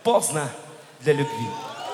поздно для любви.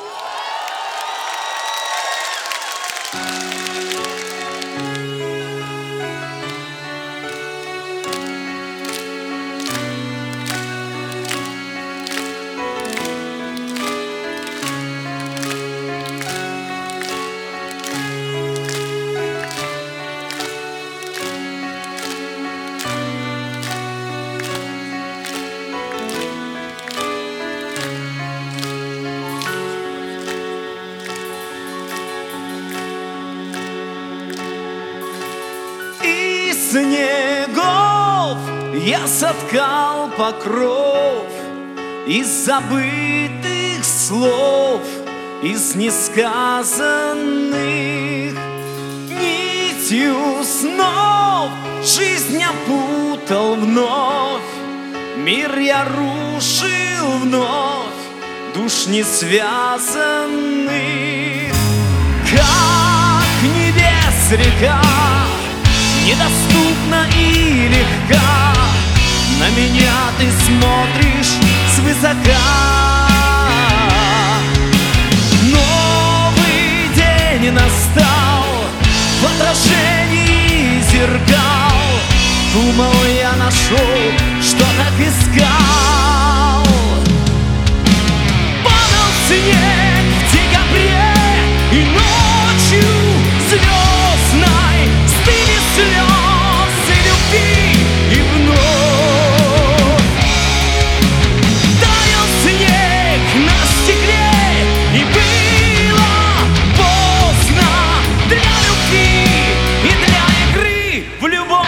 Снегов я соткал покров из забытых слов, из несказанных. Нитью снов жизнь опутал вновь, мир я рушил вновь, душ не связанных. Как небес река, недоступна и легка, на меня ты смотришь свысока. Новый день настал, в отражении зеркал. Думал, я нашел, что так искал. Падал снег в декабре, и ночью звездной стыли слезы любви, и вновь таял снег на стекле, и было поздно для любви и для игры в любовь.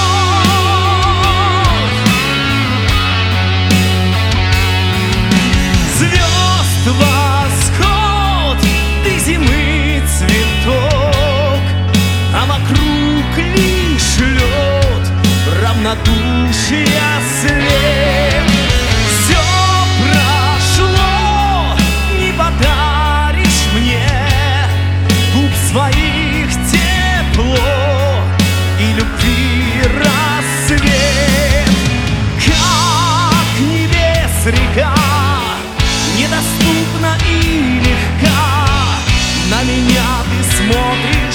Звезд восход, ты зимы цветок, а вокруг лишь лед, равнодушия след. Все прошло, не подаришь мне губ своих тепло и любви рассвет. Как небес река, недоступна и легка, на меня ты смотришь